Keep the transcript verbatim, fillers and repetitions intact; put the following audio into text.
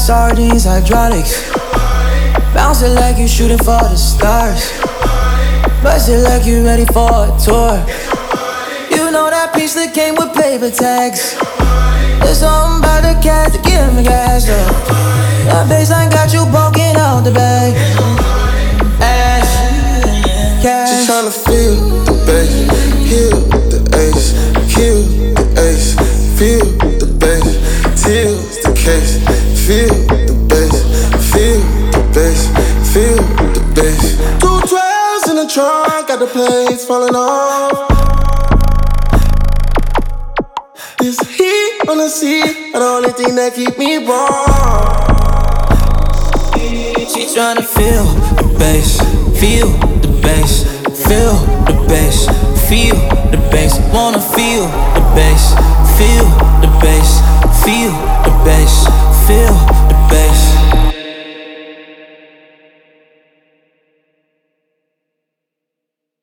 sardines, hydraulics. Bounce it like you shooting for the stars. Bust it like you ready for a tour. You know that piece that came with paper tags. There's something about the cat to give me gas up. That baseline got you poking out the bag. Ass, cash. She tryna feel the bass, heal the ace, kill the ace, feel the bass, tears the case, feel the bass, feel the bass, feel the bass. Two twelves in the trunk, got the plates falling off. This heat on the seat, the only thing that keep me warm. She tryna feel the bass, feel the bass, feel the bass, feel the bass. Wanna feel the bass, feel the bass, feel the bass, feel